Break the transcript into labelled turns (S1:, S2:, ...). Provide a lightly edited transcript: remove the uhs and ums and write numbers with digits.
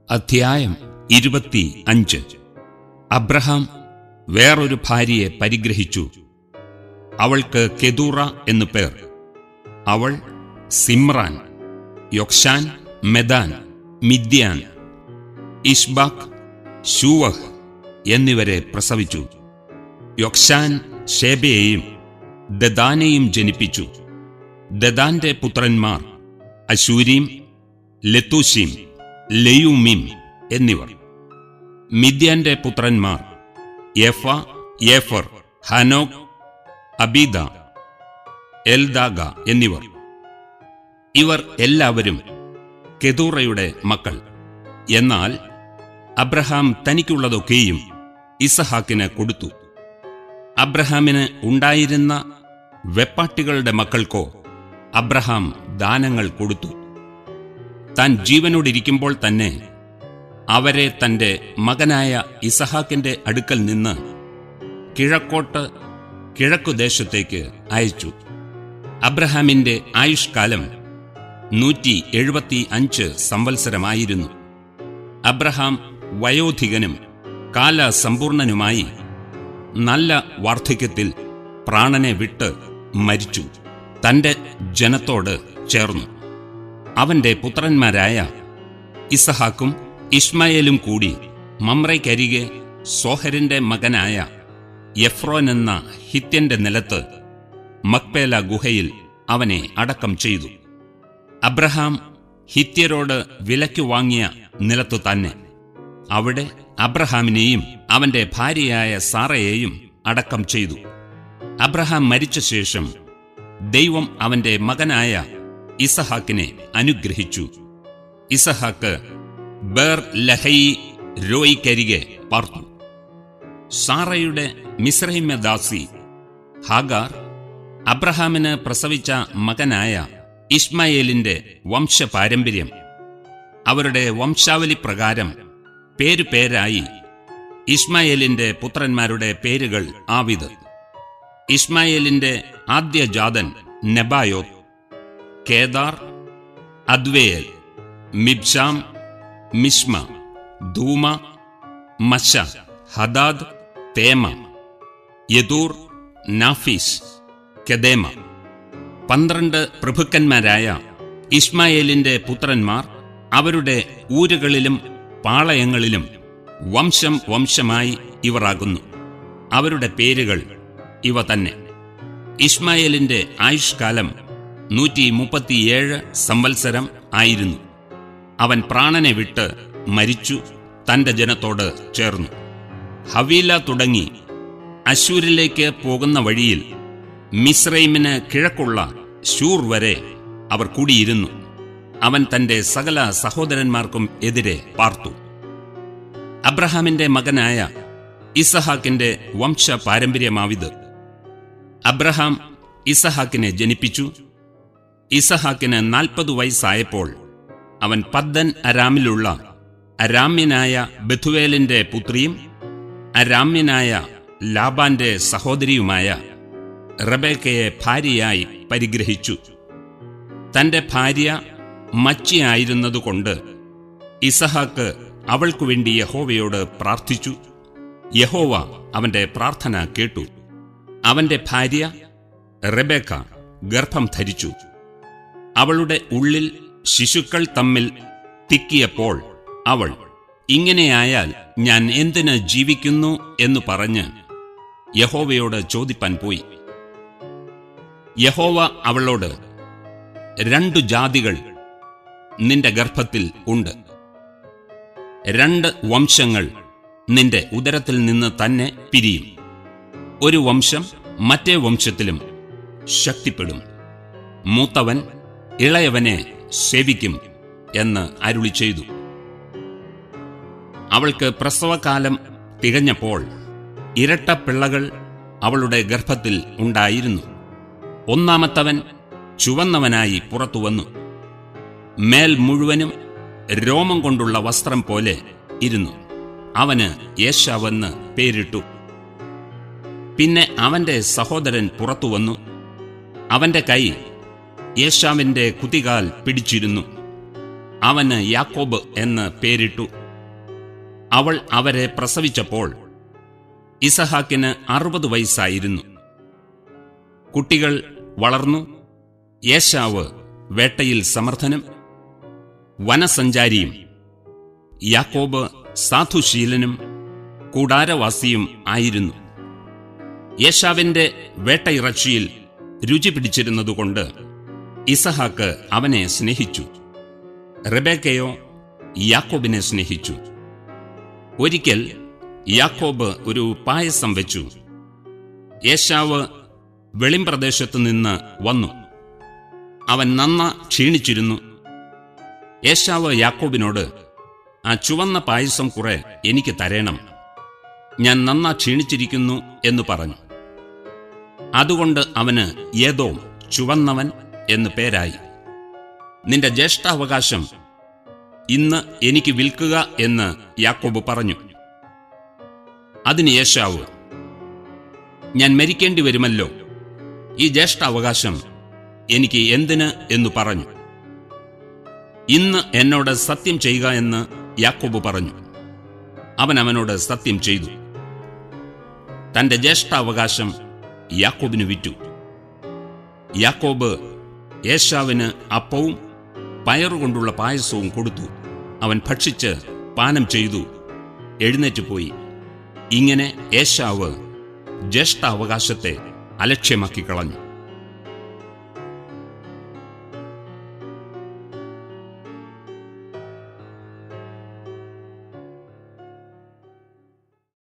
S1: അധ്യായം 25. അബ്രഹാം വേറൊരു ഭാര്യയെ പരിഗ്രഹിച്ചു. അവൾക്ക് കെതൂറ എന്നു പേർ. അവൾ സിമ്രാൻ, യൊക്ശാൻ, മെദാൻ, മിദ്യാൻ, ഇഷ്ബാക്ക്, ശൂവഹ് എന്നിവരെ പ്രസവിച്ചു. യൊക്ശാൻ ശേബയെയും ദദാനെയും ജനിപ്പിച്ചു. ദദാന്റെ പുത്രന്മാർ അശൂരീം, ലെത്തൂശീം, ലെയൂമീം എന്നിവർ. മിദ്യാന്റെ പുത്രന്മാർ യഫ, യേഫർ, ഹനോക്, അബീദ, എൽദാഗ എന്നിവർ. ഇവർ എല്ലാവരും കെതൂറയുടെ മക്കൾ. എന്നാൽ അബ്രഹാം തനിക്കുള്ളതൊക്കെയും ഇസഹാക്കിന് കൊടുത്തു. അബ്രഹാമിന് ഉണ്ടായിരുന്ന വെപ്പാട്ടികളുടെ മക്കൾക്കോ അബ്രഹാം ദാനങ്ങൾ കൊടുത്തു. താൻ ജീവനോടിരിക്കുമ്പോൾ തന്നെ അവരെ തന്റെ മകനായ ഇസഹാക്കിന്റെ അടുക്കൽ നിന്ന് കിഴക്കോട്ട് കിഴക്കുദേശത്തേക്ക് അയച്ചു. അബ്രഹാമിന്റെ ആയുഷ്കാലം 175 സംവത്സരമായിരുന്നു. അബ്രഹാം വയോധികനും കാലസമ്പൂർണനുമായി നല്ല വാർദ്ധക്യത്തിൽ പ്രാണനെ വിട്ട് മരിച്ചു. തന്റെ ജനത്തോട് ചേർന്നു. അവന്റെ പുത്രന്മാരായ ഇസഹാക്കും ഇഷ്മായേലും കൂടി മമ്രയ്ക്കരികെ സോഹരിന്റെ മകനായ എഫ്രോൻ എന്ന ഹിത്യന്റെ നിലത്ത് മക്പേല ഗുഹയിൽ അവനെ അടക്കം ചെയ്തു. അബ്രഹാം ഹിത്യരോട് വിലയ്ക്കു വാങ്ങിയ നിലത്തു തന്നെ. അവിടെ അബ്രഹാമിനെയും അവന്റെ ഭാര്യയായ സാറയെയും അടക്കം ചെയ്തു. അബ്രഹാം മരിച്ച ശേഷം ദൈവം അവന്റെ മകനായ ഇസഹാക്കിനെ അനുഗ്രഹിച്ചു. ഇസഹാക്ക് ബേർ ലഹയി രോയിക്കരികെ പാർത്തു. സാറയുടെ മിസ്രൈമ്യദാസി ഹാഗാർ അബ്രഹാമിന് പ്രസവിച്ച മകനായ ഇഷ്മായേലിന്റെ വംശപാരമ്പര്യം. അവരുടെ വംശാവലി പ്രകാരം പേരുപേരായി ഇഷ്മായേലിന്റെ പുത്രന്മാരുടെ പേരുകൾ ആവിത്. ഇഷ്മായേലിന്റെ ആദ്യജാതൻ Nebaioth, Kedar, Adbeel, Mibsam, Mishma, Dumah, Massa, Hadad, Tema, Jetur, Naphish, Kedemah. 12 പ്രഭുക്കന്മാരായ ഇഷ്മായേലിന്റെ പുത്രന്മാർ അവരുടെ ഊരുകളിലും പാളയങ്ങളിലും വംശം വംശമായി ഇവർ ആകുന്നു. അവരുടെ പേരുകൾ ഇവ തന്നെ. ഇഷ്മായേലിന്റെ ആയുഷ്കാലം 137 സംവത്സരം ആയിരുന്നു. അവൻ പ്രാണനെ വിട്ട് മരിച്ചു തന്റെ ജനത്തോട് ചേർന്നു. ഹവീല തുടങ്ങി അശൂരിലേക്ക് പോകുന്ന വഴിയിൽ മിസ്രൈമിന് കിഴക്കുള്ള ശൂർ വരെ അവർ കൂടിയിരുന്നു. അവൻ തന്റെ സകല സഹോദരന്മാർക്കും എതിരെ പാർത്തു. അബ്രഹാമിന്റെ മകനായ ഇസഹാക്കിന്റെ വംശപാരമ്പര്യമാവിത്. അബ്രഹാം ഇസഹാക്കിനെ ജനിപ്പിച്ചു. ഇസഹാക്കിന് 40 വയസ്സായപ്പോൾ അവൻ പദ്ദൻ അരാമിലുള്ള അരാമ്യനായ ബെഥുവേലിന്റെ പുത്രിയും അരാമ്യനായ ലാബാന്റെ സഹോദരിയുമായ റബേക്കയെ ഭാര്യയായി പരിഗ്രഹിച്ചു. തന്റെ ഭാര്യ മച്ചിയായിരുന്നതുകൊണ്ട് ഇസഹാക്ക് അവൾക്കുവേണ്ടി യഹോവയോട് പ്രാർത്ഥിച്ചു. യഹോവ അവന്റെ പ്രാർത്ഥന കേട്ടു. അവന്റെ ഭാര്യ റബേക്ക ഗർഭം ധരിച്ചു. അവളുടെ ഉള്ളിൽ ശിശുക്കൾ തമ്മിൽ തിക്കിയപ്പോൾ അവൾ, ഇങ്ങനെയായാൽ ഞാൻ എന്തിന് ജീവിക്കുന്നു എന്നു പറഞ്ഞ് യഹോവയോട് ചോദിപ്പാൻ പോയി. യഹോവ അവളോട്, 2 ജാതികൾ നിന്റെ ഗർഭത്തിൽ ഉണ്ട്. 2 വംശങ്ങൾ നിന്റെ ഉദരത്തിൽ നിന്ന് തന്നെ പിരിയും. ഒരു വംശം മറ്റേ വംശത്തിലും ശക്തിപ്പെടും. മൂത്തവൻ ഇളയവനെ സേവിക്കും എന്ന് അരുളി ചെയ്തു. അവൾക്ക് പ്രസവകാലം തികഞ്ഞപ്പോൾ ഇരട്ട പിള്ളകൾ അവളുടെ ഗർഭത്തിൽ ഉണ്ടായിരുന്നു. ഒന്നാമത്തവൻ ചുവന്നവനായി പുറത്തുവന്നു. മേൽ മുഴുവനും രോമം കൊണ്ടുള്ള വസ്ത്രം പോലെ ഇരുന്നു. അവന് യേശാവെന്ന് പേരിട്ടു. പിന്നെ അവന്റെ സഹോദരൻ പുറത്തുവന്നു. അവന്റെ കൈ യേശാവിന്റെ കുതികാൽ പിടിച്ചിരുന്നു. അവന് യാക്കോബ് എന്ന് പേരിട്ടു. അവൾ അവരെ പ്രസവിച്ചപ്പോൾ ഇസഹാക്കിന് 60 വയസ്സായിരുന്നു. കുട്ടികൾ വളർന്നു. ഏശാവ് വേട്ടയിൽ സമർത്ഥനും വനസഞ്ചാരിയും, യാക്കോബ് സാധുശീലനും കൂടാരവാസിയും ആയിരുന്നു. ഏശാവിന്റെ വേട്ടയിറച്ചിയിൽ രുചി പിടിച്ചിരുന്നതുകൊണ്ട് ഇസഹാക്ക് അവനെ സ്നേഹിച്ചു. റെബേക്കയോ യാക്കോബിനെ സ്നേഹിച്ചു. ഒരിക്കൽ യാക്കോബ് ഒരു പായസം വെച്ചു. ഏശാവ് വെളിംപ്രദേശത്തു നിന്ന് വന്നു. അവൻ നന്ന ക്ഷീണിച്ചിരുന്നു. ഏശാവ് യാക്കോബിനോട്, ആ ചുവന്ന പായസം കുറെ എനിക്ക് തരേണം, ഞാൻ നന്ന ക്ഷീണിച്ചിരിക്കുന്നു എന്ന് പറഞ്ഞു. അതുകൊണ്ട് അവന് ഏദോം, ചുവന്നവൻ എന്ന് പേരായി. നിന്റെ ജ്യേഷ്ഠാവകാശം ഇന്ന് എനിക്ക് വിൽക്കുക എന്ന് യാക്കോബ് പറഞ്ഞു. അതിന് ഏശാവ്, ഞാൻ മരിക്കേണ്ടി വരുമല്ലോ, ഈ ജ്യേഷ്ഠാവകാശം എനിക്ക് എന്തിന് എന്നു പറഞ്ഞു. ഇന്ന് എന്നോട് സത്യം ചെയ്യുക എന്ന് യാക്കോബ് പറഞ്ഞു. അവൻ അവനോട് സത്യം ചെയ്തു. തന്റെ ജ്യേഷ്ഠാവകാശം യാക്കോബിന് വിറ്റു. യാക്കോബ് ഏശാവിന് അപ്പവും പയറുകൊണ്ടുള്ള പായസവും കൊടുത്തു. അവൻ ഭക്ഷിച്ച് പാനം ചെയ്തു, എഴുന്നേറ്റ് പോയി. ഇങ്ങനെ ഏശാവ് ജ്യേഷ്ഠാവകാശത്തെ അലക്ഷ്യമാക്കി കളഞ്ഞു.